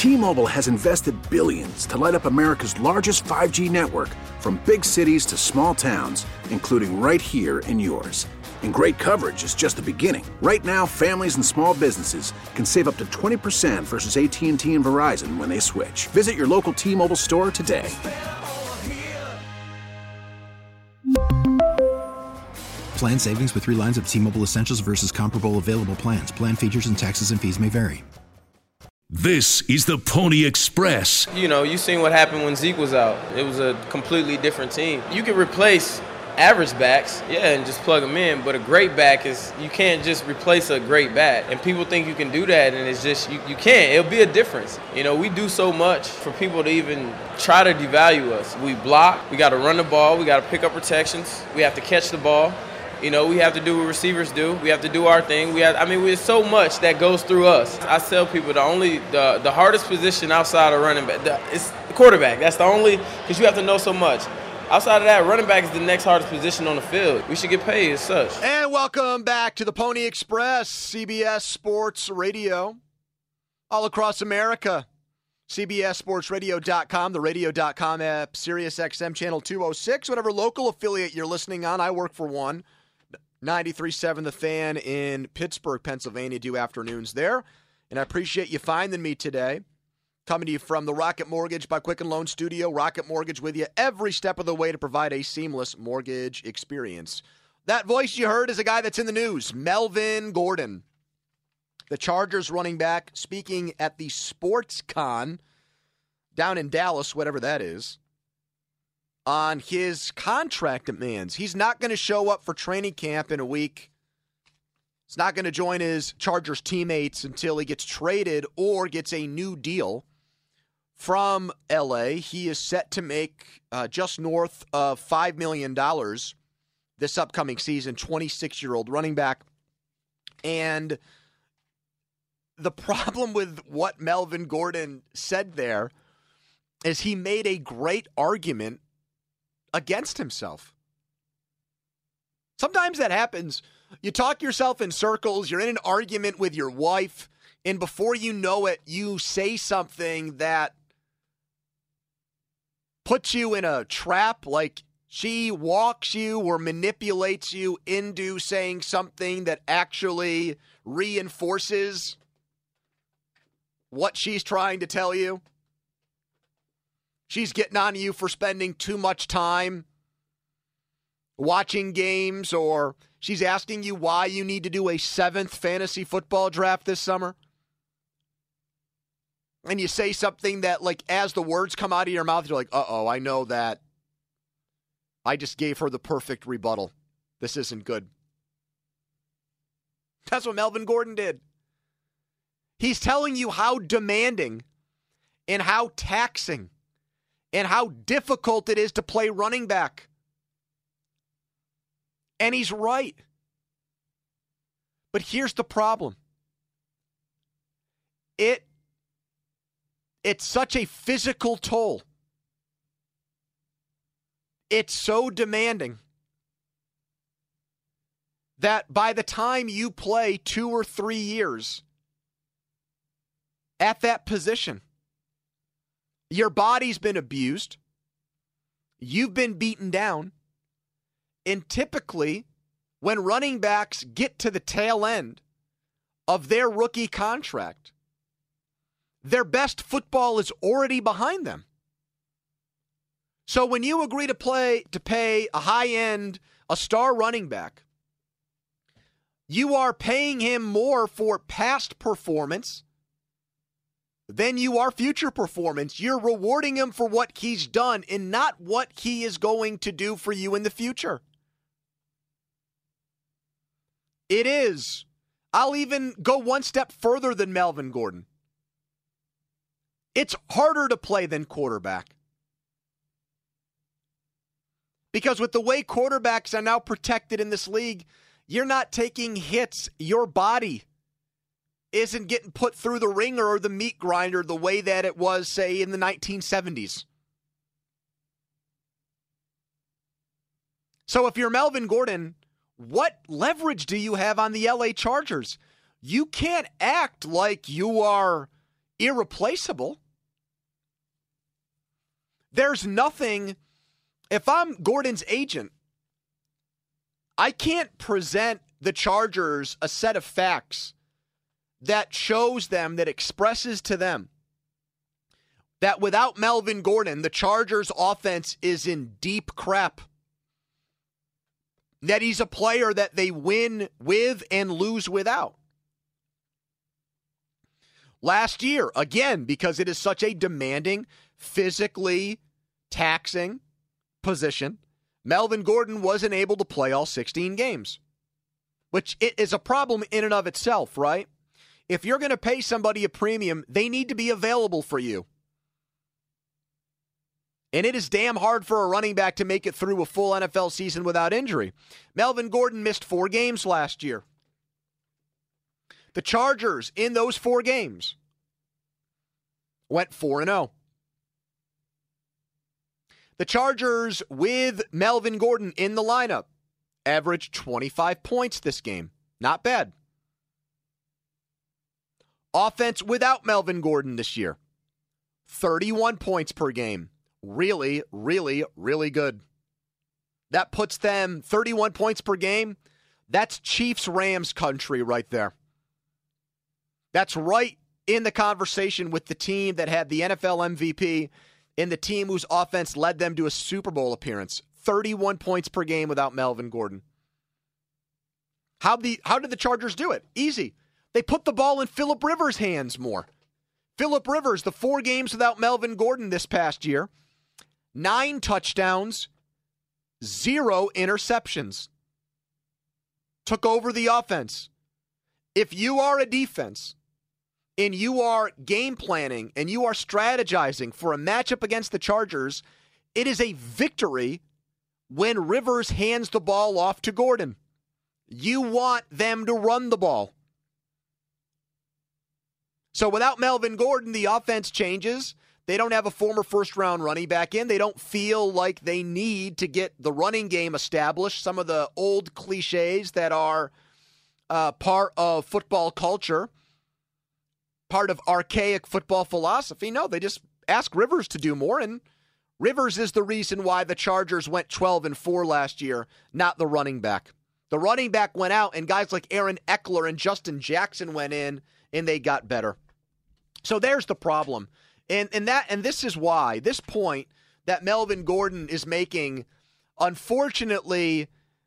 T-Mobile has invested billions to light up America's largest 5G network, from big cities to small towns, including right here in yours. And great coverage is just the beginning. Right now, families and small businesses can save up to 20% versus AT&T and Verizon when they switch. Visit your local T-Mobile store today. Plan savings with 3 lines of T-Mobile Essentials versus comparable available plans. Plan features and taxes and fees may vary. This is the Pony Express. You know, you seen what happened when Zeke was out. It was a completely different team. You can replace average backs, and just plug them in, but a great back is, you can't just replace a great back. And people think you can do that, and it's just, you can't. It'll be a difference. You know, we do so much for people to even try to devalue us. We block, we got to run the ball, we got to pick up protections, we have to catch the ball. You know, we have to do what receivers do. We have to do our thing. There's so much that goes through us. I tell people the hardest position outside of running back is the quarterback. That's the only, because you have to know so much. Outside of that, running back is the next hardest position on the field. We should get paid as such. And welcome back to the Pony Express, CBS Sports Radio, all across America. CBSSportsRadio.com, the Radio.com app, SiriusXM Channel 206, whatever local affiliate you're listening on. I work for one. 93.7 The Fan in Pittsburgh, Pennsylvania, do afternoons there. And I appreciate you finding me today. Coming to you from the Rocket Mortgage by Quicken Loan Studio. Rocket Mortgage with you every step of the way to provide a seamless mortgage experience. That voice you heard is a guy that's in the news, Melvin Gordon. The Chargers running back speaking at the SportsCon down in Dallas, whatever that is, on his contract demands. He's not going to show up for training camp in a week. He's not going to join his Chargers teammates until he gets traded or gets a new deal from L.A. He is set to make just north of $5 million this upcoming season, 26-year-old running back. And the problem with what Melvin Gordon said there is he made a great argument against himself. Sometimes that happens. You talk yourself in circles, you're in an argument with your wife, and before you know it, you say something that puts you in a trap, like she walks you or manipulates you into saying something that actually reinforces what she's trying to tell you. She's getting on you for spending too much time watching games, or she's asking you why you need to do a 7th fantasy football draft this summer. And you say something that, like, as the words come out of your mouth, you're like, uh-oh, I know that. I just gave her the perfect rebuttal. This isn't good. That's what Melvin Gordon did. He's telling you how demanding and how taxing and how difficult it is to play running back. And he's right. But here's the problem. It's such a physical toll. It's so demanding that by the time you play 2 or 3 years at that position, your body's been abused, you've been beaten down, and typically when running backs get to the tail end of their rookie contract, their best football is already behind them. So when you agree to pay a high-end, a star running back, you are paying him more for past performance than you are future performance. You're rewarding him for what he's done and not what he is going to do for you in the future. It is. I'll even go one step further than Melvin Gordon. It's harder to play than quarterback. Because with the way quarterbacks are now protected in this league, you're not taking hits. Your body isn't getting put through the ringer or the meat grinder the way that it was, say, in the 1970s. So if you're Melvin Gordon, what leverage do you have on the LA Chargers? You can't act like you are irreplaceable. There's nothing, if I'm Gordon's agent, I can't present the Chargers a set of facts that shows them, that expresses to them that without Melvin Gordon, the Chargers offense is in deep crap. That he's a player that they win with and lose without. Last year, again, because it is such a demanding, physically taxing position, Melvin Gordon wasn't able to play all 16 games, which is a problem in and of itself, right? If you're going to pay somebody a premium, they need to be available for you. And it is damn hard for a running back to make it through a full NFL season without injury. Melvin Gordon missed 4 games last year. The Chargers, in those 4 games, went 4-0. The Chargers, with Melvin Gordon in the lineup, averaged 25 points this game. Not bad. Offense without Melvin Gordon this year, 31 points per game. Really, really, really good. That puts them 31 points per game. That's Chiefs-Rams country right there. That's right in the conversation with the team that had the NFL MVP and the team whose offense led them to a Super Bowl appearance. 31 points per game without Melvin Gordon. How did the Chargers do it? Easy. They put the ball in Phillip Rivers' hands more. Phillip Rivers, the 4 games without Melvin Gordon this past year, 9 touchdowns, 0 interceptions. Took over the offense. If you are a defense and you are game planning and you are strategizing for a matchup against the Chargers, it is a victory when Rivers hands the ball off to Gordon. You want them to run the ball. So without Melvin Gordon, the offense changes. They don't have a former first-round running back in. They don't feel like they need to get the running game established. Some of the old cliches that are part of football culture, part of archaic football philosophy. No, they just ask Rivers to do more, and Rivers is the reason why the Chargers went 12-4 last year, not the running back. The running back went out, and guys like Aaron Eckler and Justin Jackson went in, and they got better. So there's the problem. And this is why, this point that Melvin Gordon is making, unfortunately,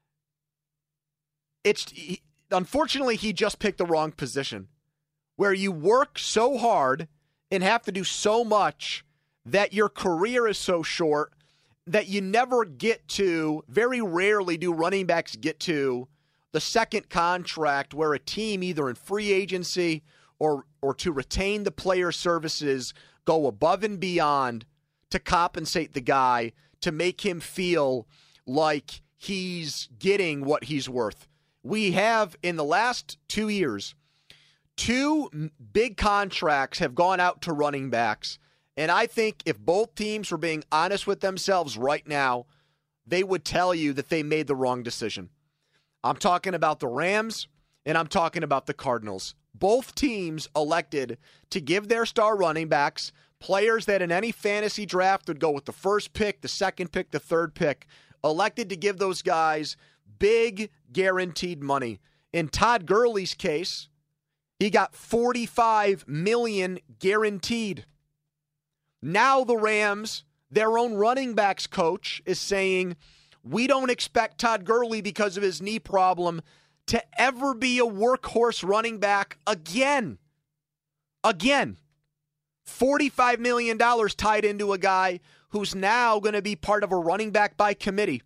he just picked the wrong position. Where you work so hard and have to do so much that your career is so short that you never get to, very rarely do running backs get to the second contract where a team, either in free agency or to retain the player services, go above and beyond to compensate the guy to make him feel like he's getting what he's worth. We have, in the last 2 years, 2 big contracts have gone out to running backs. And I think if both teams were being honest with themselves right now, they would tell you that they made the wrong decision. I'm talking about the Rams, and I'm talking about the Cardinals. Both teams elected to give their star running backs, players that in any fantasy draft would go with the first pick, the second pick, the third pick, elected to give those guys big guaranteed money. In Todd Gurley's case, he got $45 million guaranteed. Now the Rams, their own running backs coach, is saying, we don't expect Todd Gurley, because of his knee problem, to ever be a workhorse running back again. Again. $45 million tied into a guy who's now going to be part of a running back by committee.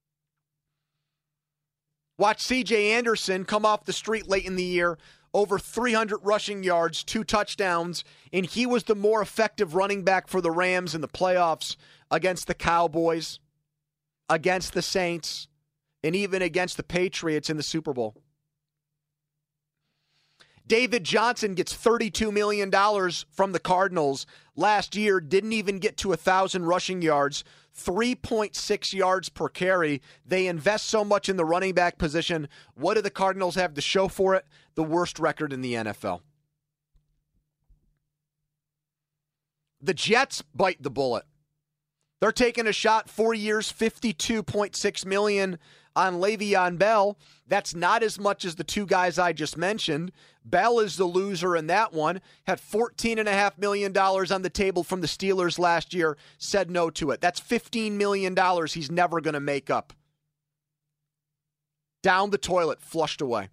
Watch C.J. Anderson come off the street late in the year, over 300 rushing yards, 2 touchdowns, and he was the more effective running back for the Rams in the playoffs against the Cowboys, against the Saints, and even against the Patriots in the Super Bowl. David Johnson gets $32 million from the Cardinals last year, didn't even get to 1,000 rushing yards, 3.6 yards per carry. They invest so much in the running back position. What do the Cardinals have to show for it? The worst record in the NFL. The Jets bite the bullet. They're taking a shot, 4 years, $52.6 million on Le'Veon Bell. That's not as much as the two guys I just mentioned. Bell is the loser in that one. Had $14.5 million on the table from the Steelers last year. Said no to it. That's $15 million he's never going to make up. Down the toilet, flushed away.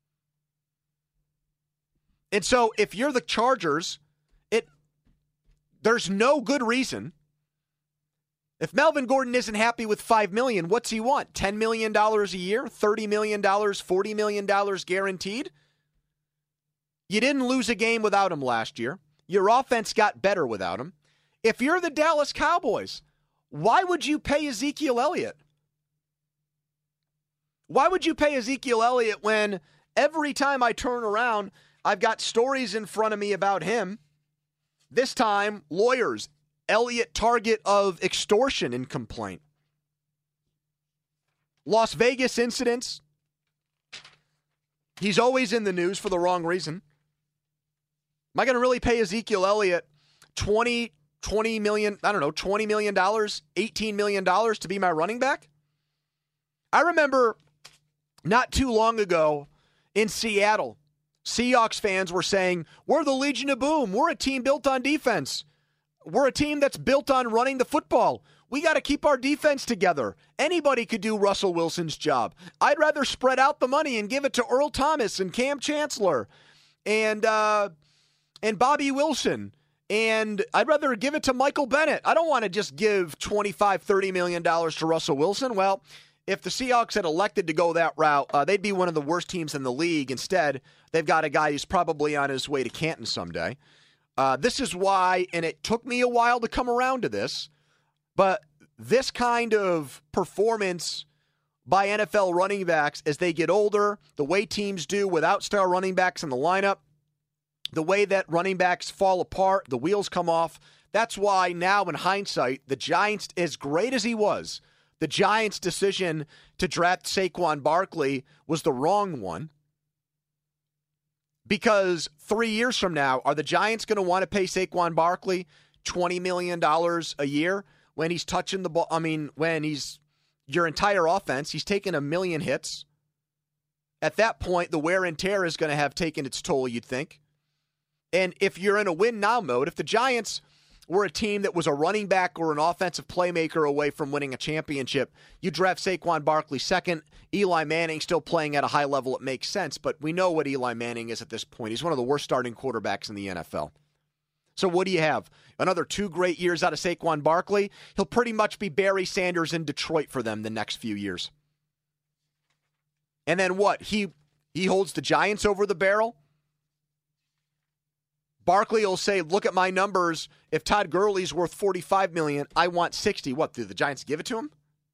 And so if you're the Chargers, there's no good reason. If Melvin Gordon isn't happy with $5 million, what's he want? $10 million a year? $30 million? $40 million guaranteed? You didn't lose a game without him last year. Your offense got better without him. If you're the Dallas Cowboys, why would you pay Ezekiel Elliott? Why would you pay Ezekiel Elliott when every time I turn around, I've got stories in front of me about him? This time, lawyers. Elliott target of extortion and complaint. Las Vegas incidents. He's always in the news for the wrong reason. Am I going to really pay Ezekiel Elliott $20 million, $20 million, $18 million to be my running back? I remember not too long ago in Seattle, Seahawks fans were saying, we're the Legion of Boom. We're a team built on defense. We're a team that's built on running the football. We got to keep our defense together. Anybody could do Russell Wilson's job. I'd rather spread out the money and give it to Earl Thomas and Cam Chancellor and Bobby Wilson. And I'd rather give it to Michael Bennett. I don't want to just give $25, $30 million to Russell Wilson. Well, if the Seahawks had elected to go that route, they'd be one of the worst teams in the league. Instead, they've got a guy who's probably on his way to Canton someday. This is why, and it took me a while to come around to this, but this kind of performance by NFL running backs as they get older, the way teams do without star running backs in the lineup, the way that running backs fall apart, the wheels come off, that's why now in hindsight, the Giants, as great as he was, the Giants' decision to draft Saquon Barkley was the wrong one. Because 3 years from now, are the Giants going to want to pay Saquon Barkley $20 million a year when he's touching the ball? I mean, when he's your entire offense, he's taking a million hits. At that point, the wear and tear is going to have taken its toll, you'd think. And if you're in a win-now mode, if the Giants were a team that was a running back or an offensive playmaker away from winning a championship, you draft Saquon Barkley second. Eli Manning still playing at a high level, it makes sense, but we know what Eli Manning is at this point. He's one of the worst starting quarterbacks in the NFL. So what do you have? Another 2 great years out of Saquon Barkley? He'll pretty much be Barry Sanders in Detroit for them the next few years. And then what? He holds the Giants over the barrel? Barkley will say, look at my numbers. If Todd Gurley's worth $45 million, I want $60. What, do the Giants give it to him?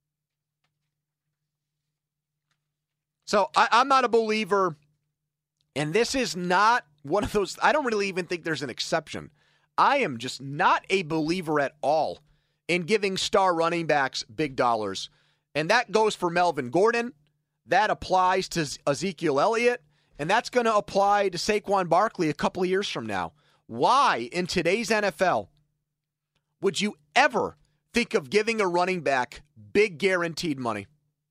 So I'm not a believer, and this is not one of those, I don't really even think there's an exception. I am just not a believer at all in giving star running backs big dollars. And that goes for Melvin Gordon. That applies to Ezekiel Elliott. And that's going to apply to Saquon Barkley a couple of years from now. Why, in today's NFL, would you ever think of giving a running back big guaranteed money?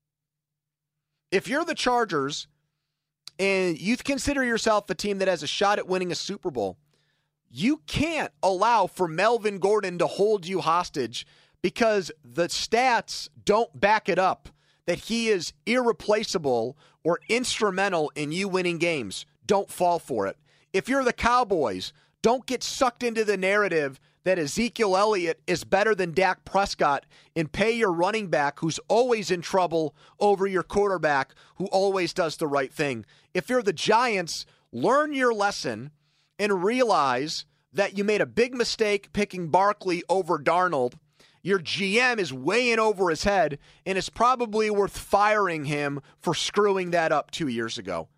If you're the Chargers and you consider yourself a team that has a shot at winning a Super Bowl, you can't allow for Melvin Gordon to hold you hostage because the stats don't back it up that he is irreplaceable or instrumental in you winning games. Don't fall for it. If you're the Cowboys, don't get sucked into the narrative that Ezekiel Elliott is better than Dak Prescott and pay your running back who's always in trouble over your quarterback who always does the right thing. If you're the Giants, learn your lesson and realize that you made a big mistake picking Barkley over Darnold. Your GM is way in over his head, and it's probably worth firing him for screwing that up 2 years ago.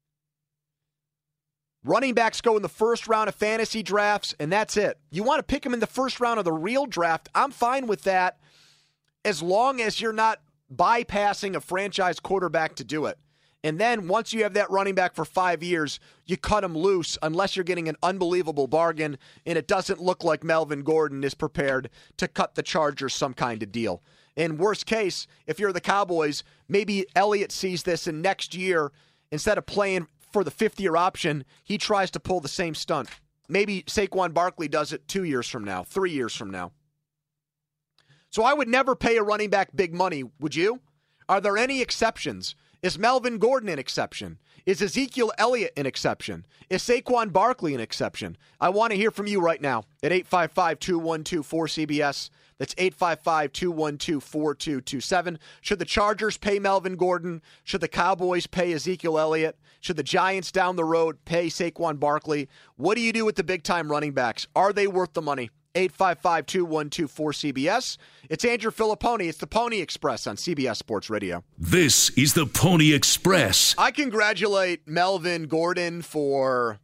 Running backs go in the first round of fantasy drafts, and that's it. You want to pick them in the first round of the real draft, I'm fine with that as long as you're not bypassing a franchise quarterback to do it. And then once you have that running back for 5 years, you cut him loose unless you're getting an unbelievable bargain, and it doesn't look like Melvin Gordon is prepared to cut the Chargers some kind of deal. In worst case, if you're the Cowboys, maybe Elliott sees this and next year, instead of playing for the fifth-year option, he tries to pull the same stunt. Maybe Saquon Barkley does it 2 years from now, 3 years from now. So I would never pay a running back big money, would you? Are there any exceptions? Is Melvin Gordon an exception? Is Ezekiel Elliott an exception? Is Saquon Barkley an exception? I want to hear from you right now at 855-212-4CBS. That's 855-212-4227. Should the Chargers pay Melvin Gordon? Should the Cowboys pay Ezekiel Elliott? Should the Giants down the road pay Saquon Barkley? What do you do with the big-time running backs? Are they worth the money? 855-212-4CBS. It's Andrew Filipponi. It's the Pony Express on CBS Sports Radio. This is the Pony Express. I congratulate Melvin Gordon for,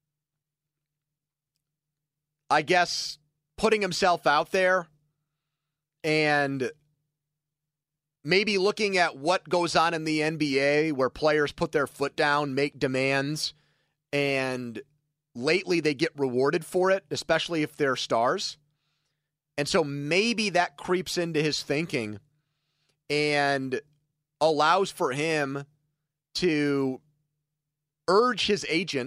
I guess, putting himself out there and maybe looking at what goes on in the NBA where players put their foot down, make demands, and lately they get rewarded for it, especially if they're stars. And so maybe that creeps into his thinking and allows for him to urge his agent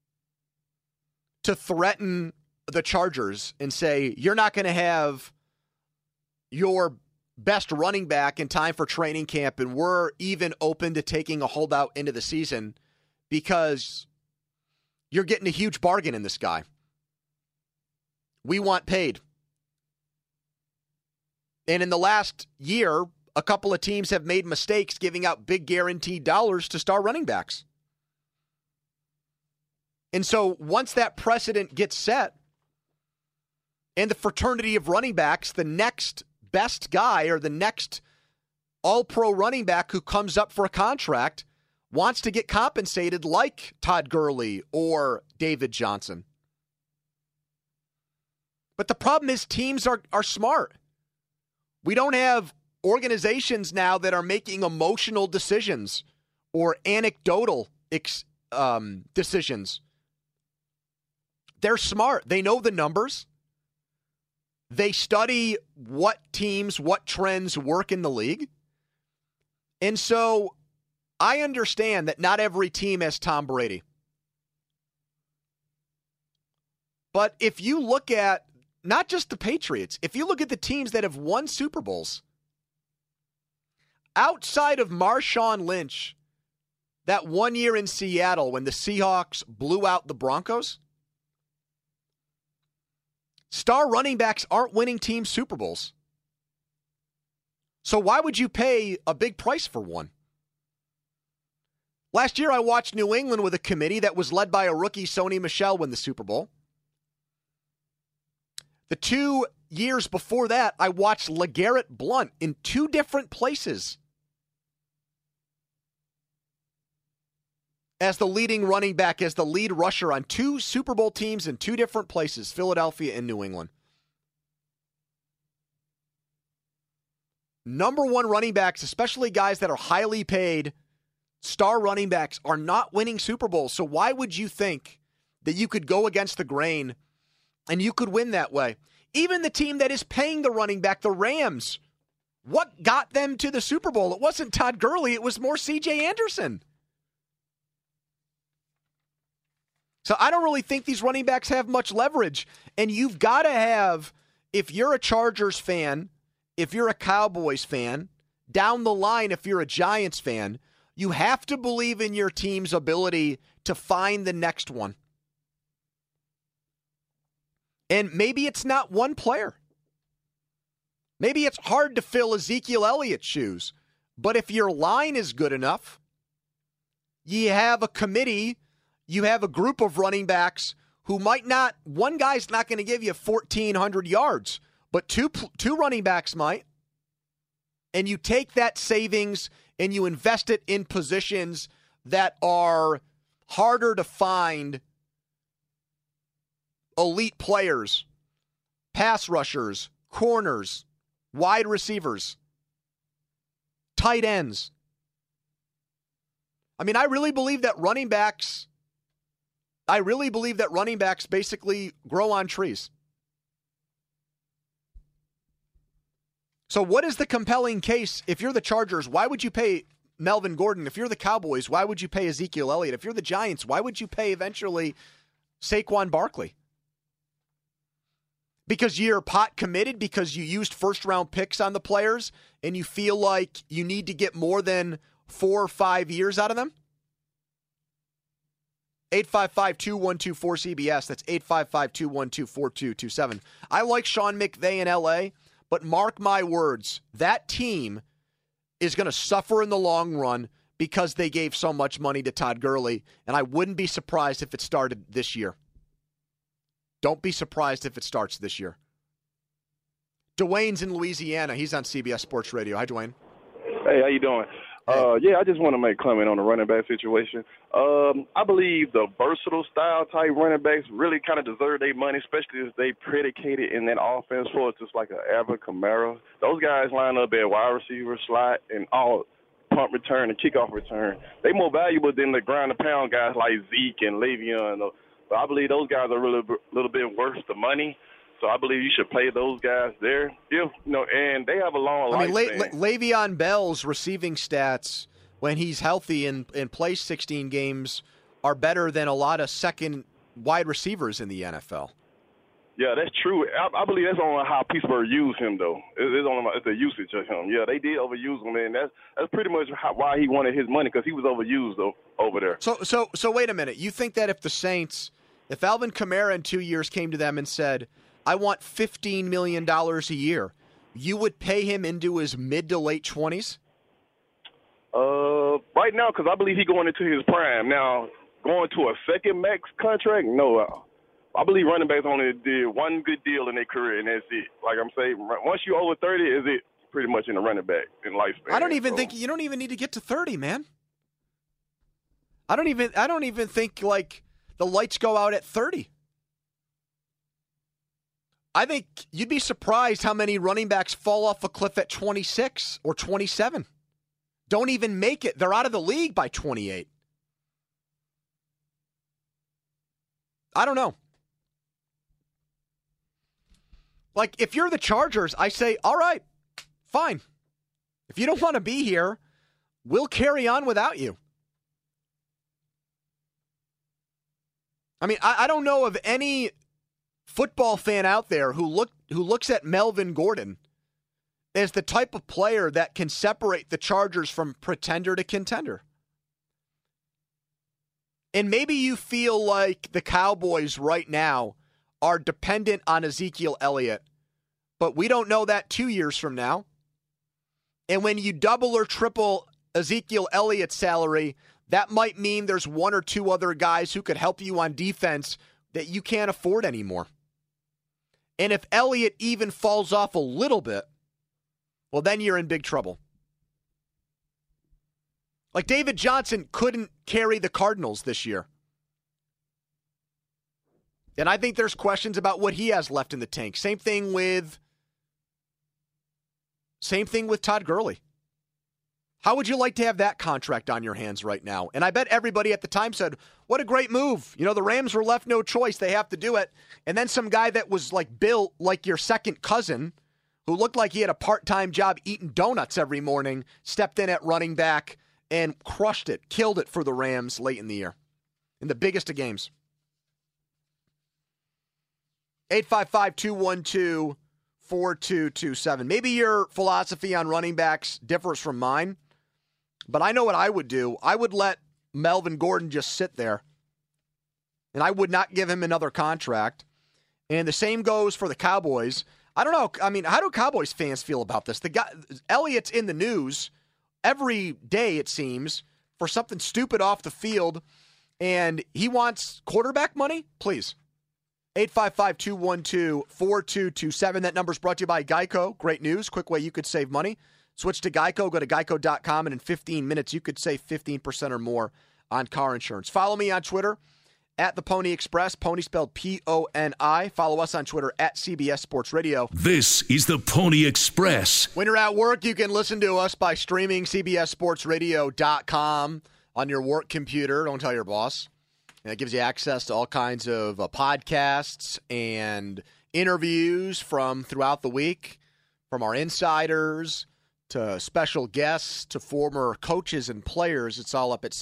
to threaten the Chargers and say, you're not going to have your best running back in time for training camp, and we're even open to taking a holdout into the season because you're getting a huge bargain in this guy. We want paid. And in the last year, a couple of teams have made mistakes giving out big guaranteed dollars to star running backs. And so once that precedent gets set, and the fraternity of running backs, the next best guy or the next all-pro running back who comes up for a contract wants to get compensated like Todd Gurley or David Johnson. But the problem is teams are smart. We don't have organizations now that are making emotional decisions or anecdotal decisions. They're smart. They know the numbers. They study what teams, what trends work in the league. And so I understand that not every team has Tom Brady. But if you look at not just the Patriots, if you look at the teams that have won Super Bowls, outside of Marshawn Lynch, that 1 year in Seattle when the Seahawks blew out the Broncos, star running backs aren't winning team Super Bowls. So why would you pay a big price for one? Last year I watched New England with a committee that was led by a rookie, Sony Michel, win the Super Bowl. The 2 years before that, I watched LeGarrette Blount in 2 different places as the leading running back, as the lead rusher on 2 Super Bowl teams in 2 different places, Philadelphia and New England. Number one running backs, especially guys that are highly paid, star running backs, are not winning Super Bowls. So why would you think that you could go against the grain and you could win that way? Even the team that is paying the running back, the Rams, what got them to the Super Bowl? It wasn't Todd Gurley. It was more C.J. Anderson. So I don't really think these running backs have much leverage. And you've got to have, if you're a Chargers fan, if you're a Cowboys fan, down the line, if you're a Giants fan, you have to believe in your team's ability to find the next one. And maybe it's not one player. Maybe it's hard to fill Ezekiel Elliott's shoes. But if your line is good enough, you have a committee, you have a group of running backs who might not, one guy's not going to give you 1,400 yards, but two running backs might. And you take that savings and you invest it in positions that are harder to find elite players, pass rushers, corners, wide receivers, tight ends. I mean, I really believe that running backs basically grow on trees. So what is the compelling case? If you're the Chargers, why would you pay Melvin Gordon? If you're the Cowboys, why would you pay Ezekiel Elliott? If you're the Giants, why would you pay eventually Saquon Barkley? Because you're pot committed, because you used first-round picks on the players, and you feel like you need to get more than 4 or 5 years out of them? 855-212-4CBS. That's 855-212-4227. I like Sean McVay in L.A., but mark my words, that team is going to suffer in the long run because they gave so much money to Todd Gurley, and I wouldn't be surprised if it started this year. Don't be surprised if it starts this year. Dwayne's in Louisiana. He's on CBS Sports Radio. Hi, Dwayne. Hey, how you doing? Yeah, I just want to make a comment on the running back situation. I believe the versatile style type running backs really kind of deserve their money, especially if they predicated in that offense for it's just like an Alvin Kamara. Those guys line up at wide receiver, slot, and all punt return and kickoff return. They more valuable than the ground and pound guys like Zeke and Le'Veon. But I believe those guys are really a little bit worth the money. So I believe you should play those guys there. And they have a long lifespan. Le'Veon Bell's receiving stats when he's healthy and plays 16 games are better than a lot of second wide receivers in the NFL. Yeah, that's true. I believe that's only how Pittsburgh used him, though. It's the usage of him. Yeah, they did overuse him, and that's pretty much why he wanted his money, because he was overused over there. So wait a minute. You think that if Alvin Kamara in 2 years came to them and said, I want $15 million a year, you would pay him into his mid to late 20s? Right now, because I believe he's going into his prime. Now, going to a second max contract, no. I believe running backs only did one good deal in their career, and that's it. Like I'm saying, once you're over 30, is it pretty much in the running back in lifespan. I don't even think you don't even need to get to 30, man. I don't even think like the lights go out at 30. I think you'd be surprised how many running backs fall off a cliff at 26 or 27. Don't even make it. They're out of the league by 28. I don't know. Like, if you're the Chargers, I say, all right, fine. If you don't want to be here, we'll carry on without you. I mean, I don't know of any football fan out there who looks at Melvin Gordon as the type of player that can separate the Chargers from pretender to contender. And maybe you feel like the Cowboys right now are dependent on Ezekiel Elliott, but we don't know that 2 years from now. And when you double or triple Ezekiel Elliott's salary, that might mean there's one or two other guys who could help you on defense that you can't afford anymore. And if Elliott even falls off a little bit, well, then you're in big trouble. Like David Johnson couldn't carry the Cardinals this year. And I think there's questions about what he has left in the tank. Same thing with Todd Gurley. How would you like to have that contract on your hands right now? And I bet everybody at the time said, what a great move. You know, the Rams were left no choice. They have to do it. And then some guy that was like built like your second cousin, who looked like he had a part-time job eating donuts every morning, stepped in at running back and crushed it, killed it for the Rams late in the year, in the biggest of games. 855-212-4227. Maybe your philosophy on running backs differs from mine, but I know what I would do. I would let Melvin Gordon just sit there, and I would not give him another contract. And the same goes for the Cowboys. I don't know. I mean, how do Cowboys fans feel about this? The guy Elliott's in the news every day, it seems, for something stupid off the field, and he wants quarterback money? Please. 855-212-4227. That number's brought to you by Geico. Great news. Quick way you could save money. Switch to Geico. Go to geico.com, and in 15 minutes, you could save 15% or more on car insurance. Follow me on Twitter, at the Pony Express. Pony spelled P-O-N-I. Follow us on Twitter, at CBS Sports Radio. This is the Pony Express. When you're at work, you can listen to us by streaming CBSSportsRadio.com. on your work computer. Don't tell your boss. And it gives you access to all kinds of podcasts and interviews from throughout the week, from our insiders to special guests to former coaches and players. It's all up at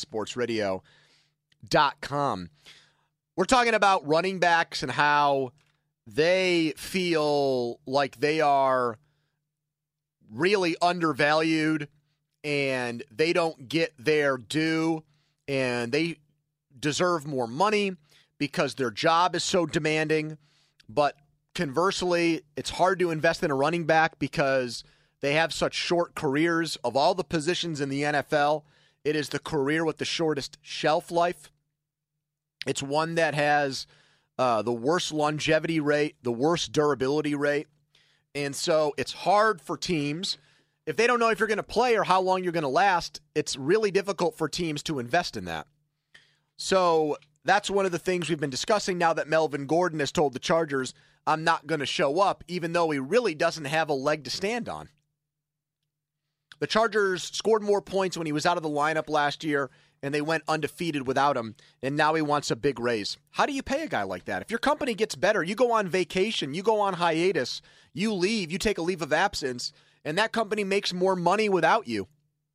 CBSSportsRadio.com. We're talking about running backs and how they feel like they are really undervalued and they don't get their due and they deserve more money because their job is so demanding. But conversely, it's hard to invest in a running back because they have such short careers. Of all the positions in the NFL, it is the career with the shortest shelf life. It's one that has the worst longevity rate, the worst durability rate. And so it's hard for teams. If they don't know if you're going to play or how long you're going to last, it's really difficult for teams to invest in that. So that's one of the things we've been discussing now that Melvin Gordon has told the Chargers, I'm not going to show up, even though he really doesn't have a leg to stand on. The Chargers scored more points when he was out of the lineup last year, and they went undefeated without him, and now he wants a big raise. How do you pay a guy like that? If your company gets better, you go on vacation, you go on hiatus, you leave, you take a leave of absence, and that company makes more money without you.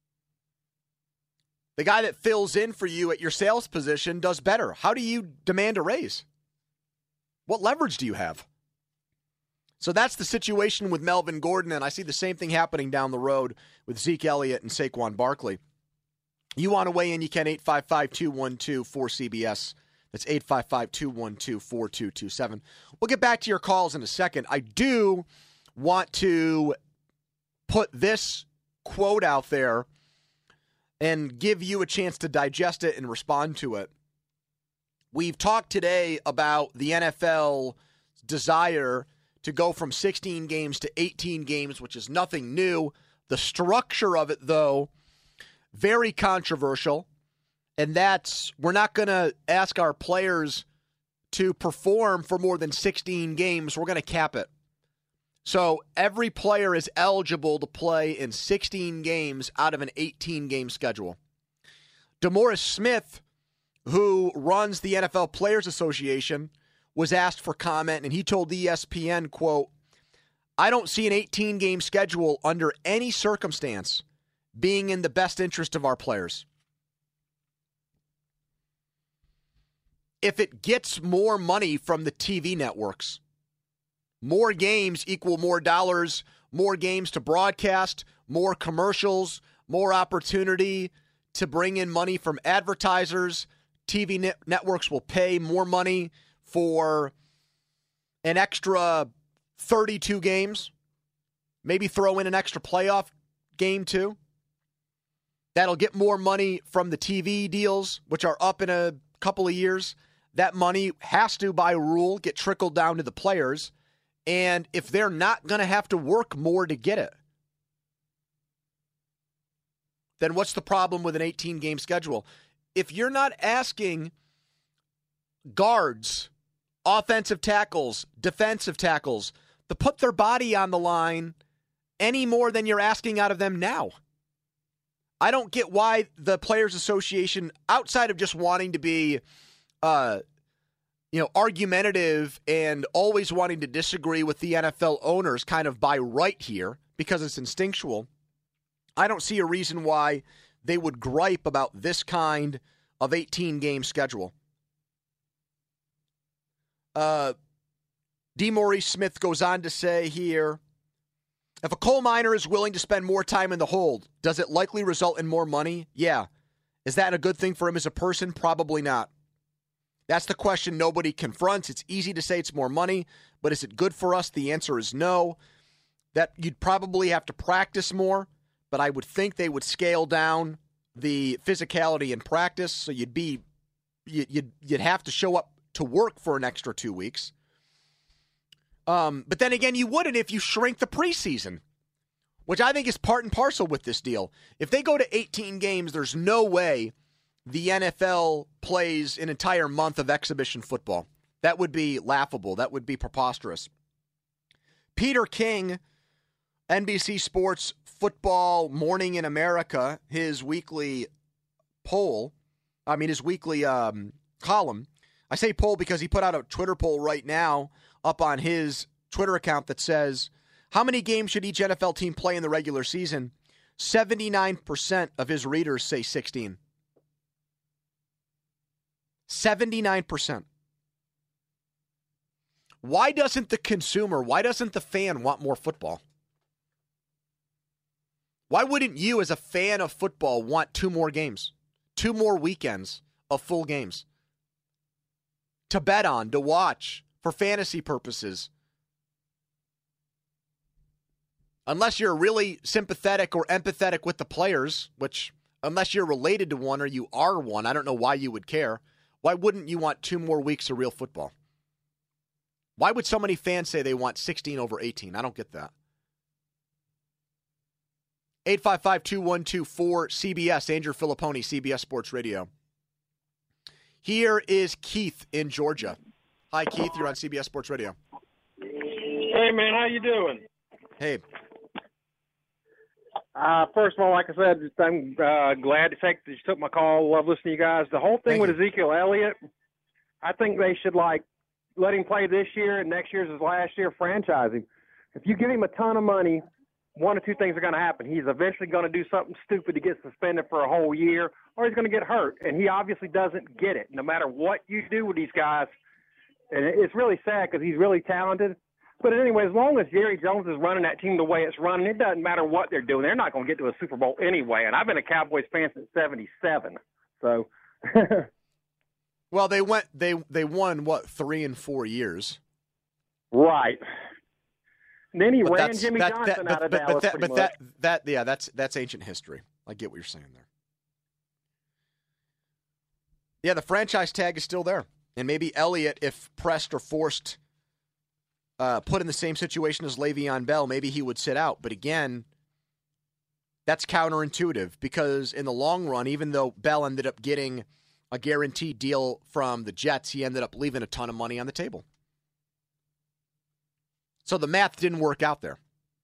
The guy that fills in for you at your sales position does better. How do you demand a raise? What leverage do you have? So that's the situation with Melvin Gordon, and I see the same thing happening down the road with Zeke Elliott and Saquon Barkley. You want to weigh in, you can, 855-212-4CBS. That's 855-212-4227. We'll get back to your calls in a second. I do want to put this quote out there and give you a chance to digest it and respond to it. We've talked today about the NFL's desire to go from 16 games to 18 games, which is nothing new. The structure of it, though, very controversial. And that's, we're not going to ask our players to perform for more than 16 games. We're going to cap it. So every player is eligible to play in 16 games out of an 18-game schedule. DeMaurice Smith, who runs the NFL Players Association, was asked for comment, and he told ESPN, quote, I don't see an 18-game schedule under any circumstance being in the best interest of our players. If it gets more money from the TV networks, more games equal more dollars, more games to broadcast, more commercials, more opportunity to bring in money from advertisers. TV networks will pay more money for an extra 32 games. Maybe throw in an extra playoff game too. That'll get more money from the TV deals, which are up in a couple of years. That money has to, by rule, get trickled down to the players. And if they're not going to have to work more to get it, then what's the problem with an 18-game schedule? If you're not asking guards, offensive tackles, defensive tackles to put their body on the line any more than you're asking out of them now, I don't get why the Players Association, outside of just wanting to be argumentative and always wanting to disagree with the NFL owners kind of by right here because it's instinctual, I don't see a reason why they would gripe about this kind of 18-game schedule. DeMaurice Smith goes on to say here, if a coal miner is willing to spend more time in the hold, does it likely result in more money? Yeah. Is that a good thing for him as a person? Probably not. That's the question nobody confronts. It's easy to say it's more money, but is it good for us? The answer is no. That you'd probably have to practice more, but I would think they would scale down the physicality in practice, so you'd have to show up to work for an extra 2 weeks. But then again, you wouldn't if you shrink the preseason, which I think is part and parcel with this deal. If they go to 18 games, there's no way the NFL plays an entire month of exhibition football. That would be laughable. That would be preposterous. Peter King, NBC Sports Football Morning in America, his weekly poll, his weekly column. I say poll because he put out a Twitter poll right now up on his Twitter account that says, how many games should each NFL team play in the regular season? 79% of his readers say 16. 79%. Why doesn't the consumer, why doesn't the fan want more football? Why wouldn't you, as a fan of football, want 2 more games? 2 more weekends of full games? To bet on, to watch, for fantasy purposes. Unless you're really sympathetic or empathetic with the players, which, unless you're related to one or you are one, I don't know why you would care. Why wouldn't you want 2 more weeks of real football? Why would so many fans say they want 16 over 18? I don't get that. 855-2124-CBS, Andrew Filipponi, CBS Sports Radio. Here is Keith in Georgia. Hi, Keith. You're on CBS Sports Radio. Hey, man. How you doing? Hey. First of all, like I said, I'm glad the fact that you took my call. Love listening to you guys. The whole thing with Ezekiel Elliott, I think they should, let him play this year and next year's his last year, franchise him. If you give him a ton of money, one or two things are going to happen. He's eventually going to do something stupid to get suspended for a whole year, or he's going to get hurt, and he obviously doesn't get it. No matter what you do with these guys, and it's really sad because he's really talented. But anyway, as long as Jerry Jones is running that team the way it's running, it doesn't matter what they're doing. They're not going to get to a Super Bowl anyway, and I've been a Cowboys fan since '77. So, well, they won what, 3 and 4 years, right? And then he ran Jimmy Johnson out of Dallas. That's ancient history. I get what you're saying there. Yeah, the franchise tag is still there. And maybe Elliott, if pressed or forced, put in the same situation as Le'Veon Bell, maybe he would sit out. But again, that's counterintuitive because in the long run, even though Bell ended up getting a guaranteed deal from the Jets, he ended up leaving a ton of money on the table. So the math didn't work out there.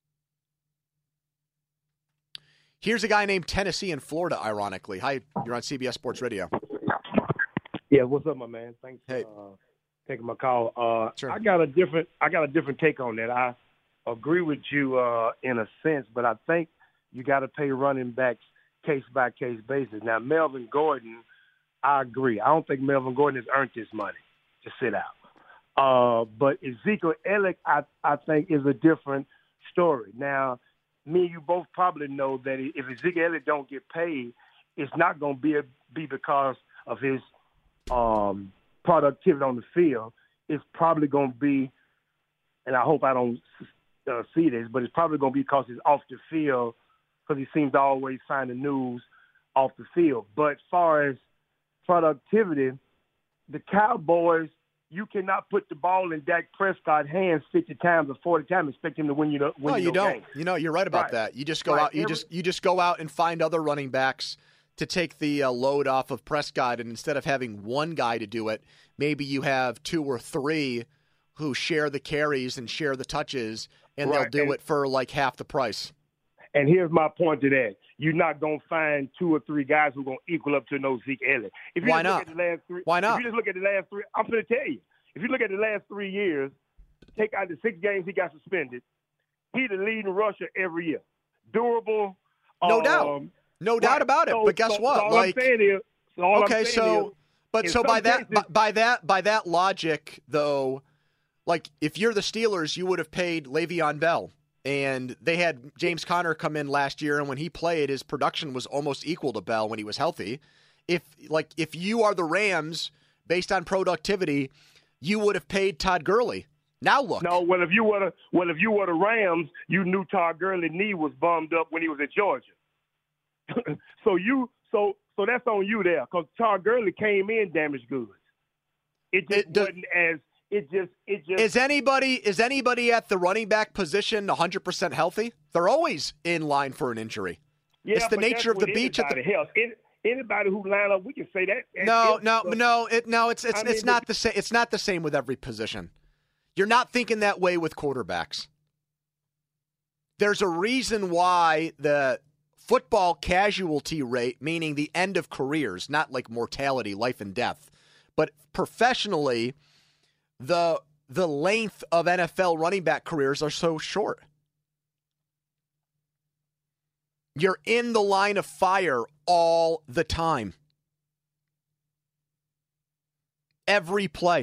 Here's a guy named Tennessee in Florida, ironically. Hi, you're on CBS Sports Radio. Yeah, what's up, my man? Thanks for taking my call. Sure. I got a different take on that. I agree with you in a sense, but I think you got to pay running backs case-by-case basis. Now, Melvin Gordon, I agree. I don't think Melvin Gordon has earned this money to sit out. But Ezekiel Elliott, I think, is a different story. Now, me and you both probably know that if Ezekiel Elliott don't get paid, it's not going to be because of his productivity on the field. It's probably going to be, and I hope I don't see this, but it's probably going to be because he's off the field because he seems to always find the news off the field. But as far as productivity, the Cowboys, you cannot put the ball in Dak Prescott's hands 50 times or 40 times and expect him to win you the No, you don't. game. You know, you're right about that. You just go out. You just go out and find other running backs to take the load off of Prescott, and instead of having one guy to do it, maybe you have 2 or 3 who share the carries and share the touches, and they'll do it for like half the price. And here's my point to that. You're not going to find 2 or 3 guys who are going to equal up to no Zeke Elliott. Why not? Why not? If you just look at the last 3, I'm going to tell you. If you look at the last 3 years, take out the 6 games he got suspended, he's the leading rusher every year. Durable. No doubt. No doubt about it. But guess what? All I'm saying is, by that logic, though, like if you're the Steelers, you would have paid Le'Veon Bell. And they had James Conner come in last year, and when he played, his production was almost equal to Bell when he was healthy. If you are the Rams, based on productivity, you would have paid Todd Gurley. Now look. No, if you were the Rams, you knew Todd Gurley's knee was bummed up when he was at Georgia. so that's on you there, because Todd Gurley came in damaged goods. Is anybody at the running back position 100% healthy? They're always in line for an injury. Yeah, it's the nature of the beach. Anybody who line up, we can say that. It's not the same. It's not the same with every position. You're not thinking that way with quarterbacks. There's a reason why the football casualty rate, meaning the end of careers, not like mortality, life and death, but professionally, the length of NFL running back careers are so short. You're in the line of fire all the time. Every play.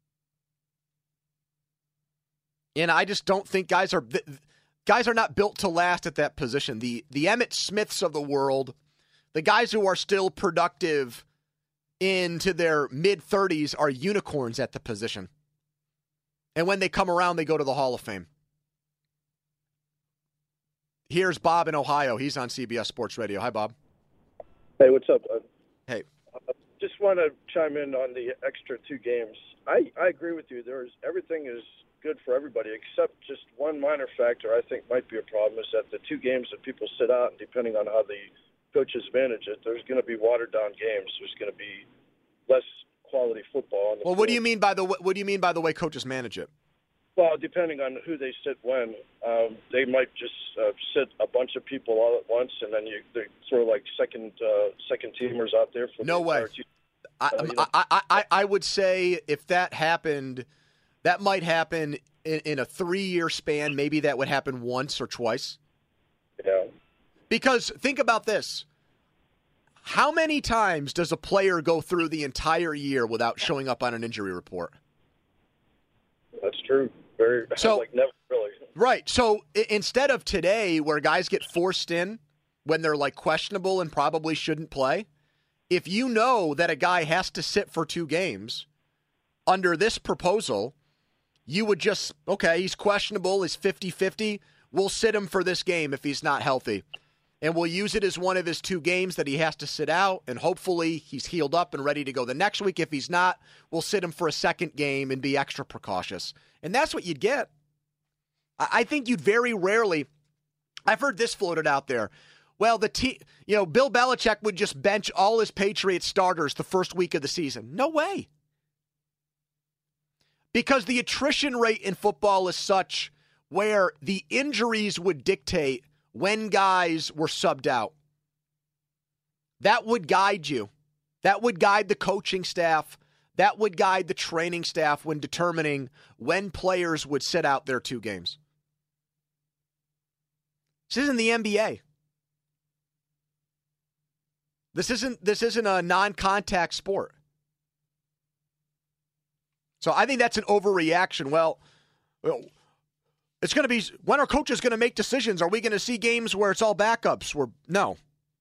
And I just don't think guys are not built to last at that position. The Emmitt Smiths of the world, the guys who are still productive into their mid-30s are unicorns at the position. And when they come around, they go to the Hall of Fame. Here's Bob in Ohio. He's on CBS Sports Radio. Hi, Bob. Hey, what's up, bud? Hey. Just want to chime in on the extra 2 games. I agree with you. Everything is good for everybody, except just one minor factor I think might be a problem is that the 2 games that people sit out, and depending on how the coaches manage it, there's going to be watered-down games. There's going to be less quality football on the field. What do you mean by the way coaches manage it? Well, depending on who they sit when, they might just sit a bunch of people all at once, and then they throw like second teamers out there for no way. I would say if that happened, that might happen in a 3-year span. Maybe that would happen once or twice. Yeah. Because think about this. How many times does a player go through the entire year without showing up on an injury report? That's true. Never really. Right. So instead of today where guys get forced in when they're like questionable and probably shouldn't play, if you know that a guy has to sit for 2 games, under this proposal, you would just, okay, he's questionable, he's 50-50, we'll sit him for this game if he's not healthy. And we'll use it as one of his 2 games that he has to sit out, and hopefully he's healed up and ready to go the next week. If he's not, we'll sit him for a second game and be extra precautious. And that's what you'd get. I think you'd very rarely, I've heard this floated out there, well, Bill Belichick would just bench all his Patriots starters the first week of the season. No way. Because the attrition rate in football is such where the injuries would dictate when guys were subbed out. That would guide you. That would guide the coaching staff. That would guide the training staff when determining when players would sit out their 2 games. This isn't the NBA. This isn't a non-contact sport. So I think that's an overreaction. Well, it's going to be, when are coaches going to make decisions? Are we going to see games where it's all backups? No.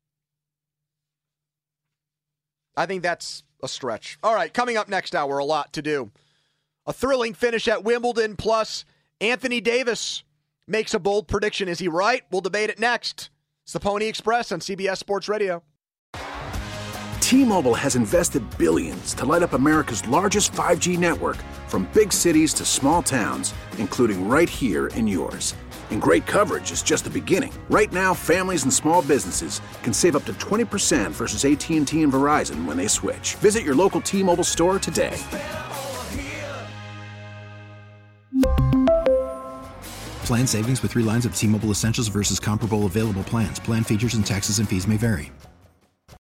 I think that's a stretch. All right, coming up next hour, a lot to do. A thrilling finish at Wimbledon, plus Anthony Davis makes a bold prediction. Is he right? We'll debate it next. It's the Pony Express on CBS Sports Radio. T-Mobile has invested billions to light up America's largest 5G network, from big cities to small towns, including right here in yours. And great coverage is just the beginning. Right now, families and small businesses can save up to 20% versus AT&T and Verizon when they switch. Visit your local T-Mobile store today. Plan savings with 3 lines of T-Mobile Essentials versus comparable available plans. Plan features and taxes and fees may vary.